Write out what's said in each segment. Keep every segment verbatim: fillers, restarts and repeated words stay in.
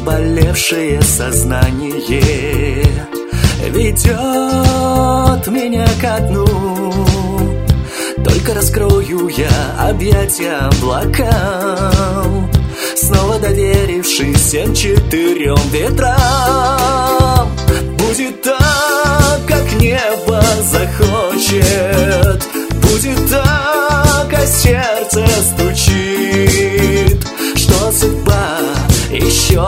наболевшее сознание ведет меня ко дну. Только раскрою я объятия облакам, снова доверившись всем четырем ветрам. Будет так, как небо захочет, будет так, а сердце стучит, что судьба еще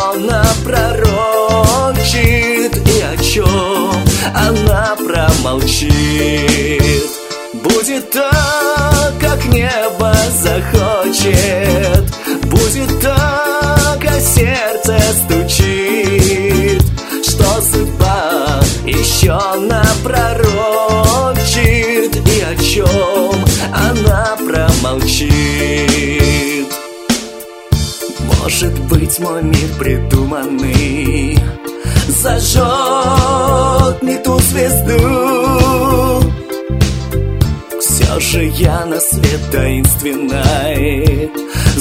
напророчит, и о чем она промолчит. Будет так, как небо захочет, будет так, а сердце стучит, что судьба еще напророчит, и о чем она промолчит. Может быть, мой мир придуманный зажжет не ту звезду. Все же я на свет таинственной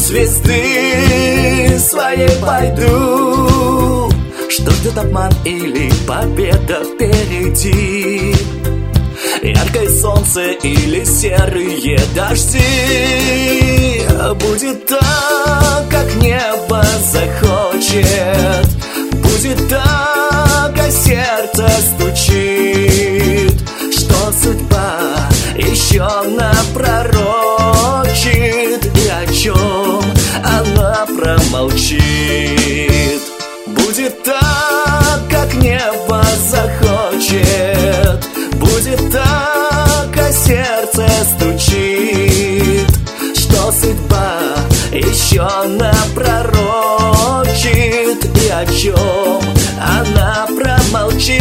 звезды своей пойду. Что ждет обман или победа впереди? Яркое солнце или серые дожди? Будет так, как небо захочет, будет так, а сердце стучит, что судьба еще напророчит, и о чем она промолчит. Будет так, как небо захочет, будет так, а сердце стучит, что судьба еще напророчит, и о чем она промолчит.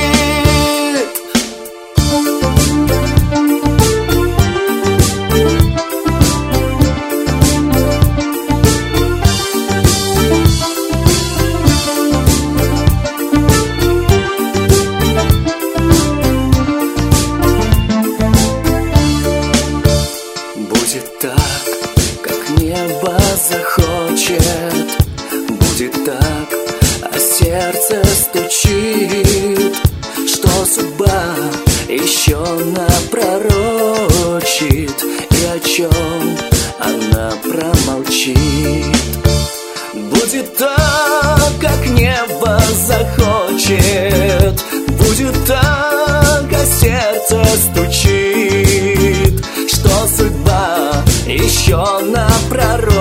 Будет так, как небо захочет, будет так, а сердце стучит, что судьба еще напророчит, и о чем она промолчит. Будет так, как небо захочет, будет так, а сердце стучит, что судьба еще напророчит,